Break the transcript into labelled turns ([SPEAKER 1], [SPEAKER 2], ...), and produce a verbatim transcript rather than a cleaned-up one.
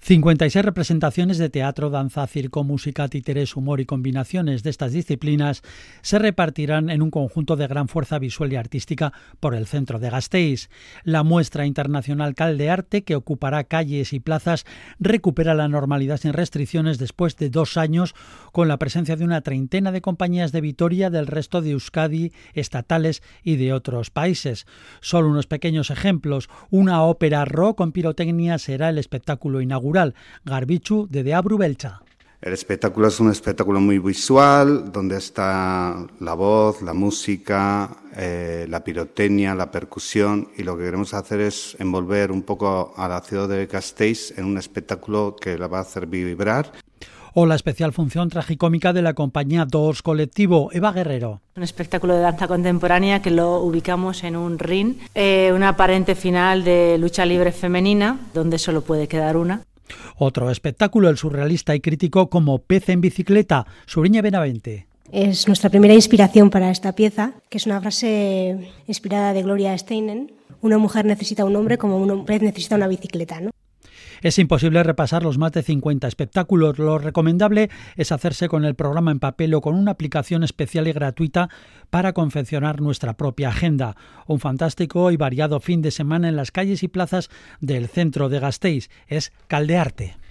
[SPEAKER 1] cincuenta y seis representaciones de teatro, danza, circo, música, títeres, humor y combinaciones de estas disciplinas se repartirán en un conjunto de gran fuerza visual y artística por el centro de Gasteiz. La muestra internacional Caldearte, que ocupará calles y plazas, recupera la normalidad sin restricciones después de dos años con la presencia de una treintena de compañías de Vitoria, del resto de Euskadi, estatales y de otros países. Solo unos pequeños ejemplos. Una ópera rock con pirotecnia será el espectáculo inaugural. Garbichu de Deabru Belcha.
[SPEAKER 2] El espectáculo es un espectáculo muy visual, donde está la voz, la música, eh, la pirotecnia, la percusión, y lo que queremos hacer es envolver un poco a la ciudad de Gasteiz en un espectáculo que la va a hacer vibrar.
[SPEAKER 1] O la especial función tragicómica de la compañía Doors Colectivo. Eva Guerrero.
[SPEAKER 3] Un espectáculo de danza contemporánea que lo ubicamos en un ring, eh, una aparente final de lucha libre femenina, donde solo puede quedar una.
[SPEAKER 1] Otro espectáculo, el surrealista y crítico como Pez en bicicleta, Suriñe Benavente.
[SPEAKER 4] Es nuestra primera inspiración para esta pieza, que es una frase inspirada de Gloria Steinem. Una mujer necesita un hombre como un pez necesita una bicicleta, ¿no?
[SPEAKER 1] Es imposible repasar los más de cincuenta espectáculos. Lo recomendable es hacerse con el programa en papel o con una aplicación especial y gratuita para confeccionar nuestra propia agenda. Un fantástico y variado fin de semana en las calles y plazas del centro de Gasteiz. Es Caldearte.